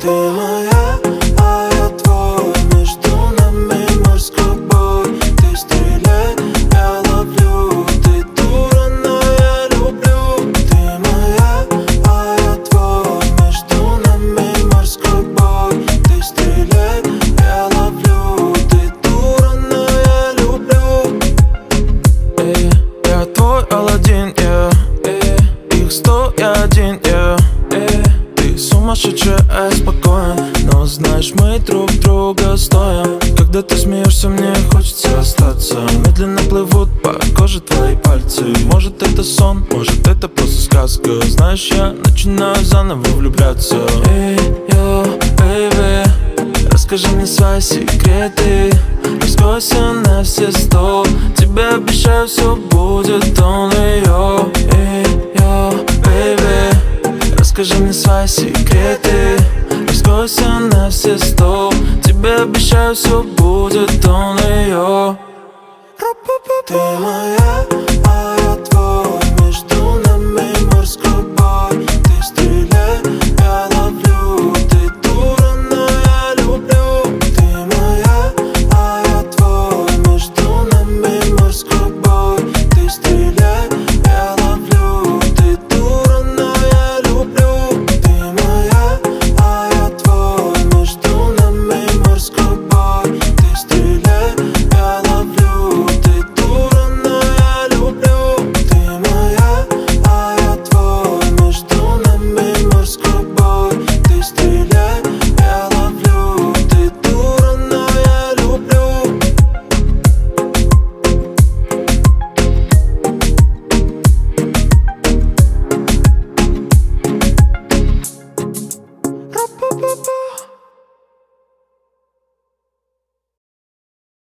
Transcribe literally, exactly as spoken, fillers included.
Ты моя, а я твой. Между нами морской бой. Ты стреляй, я ловлю. Ты дура, но я люблю. Ты моя, а я твой. Между нами морской бой. Ты стреляй, я ловлю. Ты дура, но я люблю. Эй, я твой Аладдин, yeah. Эй, их сто, я один, yeah. Эй, ты сумасшедшая, я спокоен. Но знаешь, мы друг друга стоим. Когда ты смеешься, мне хочется остаться. Медленно плывут по коже твои пальцы. Может это сон, может это просто сказка. Знаешь, я начинаю заново влюбляться. Эй, йо, бэйби, расскажи мне свои секреты. Раскройся на все сто. Тебе обещаю, все будет only you. Эй, йо, бэйби, расскажи мне свои секреты. Раскройся на все сто. Тебе обещаю, все будет only you. Ты моя,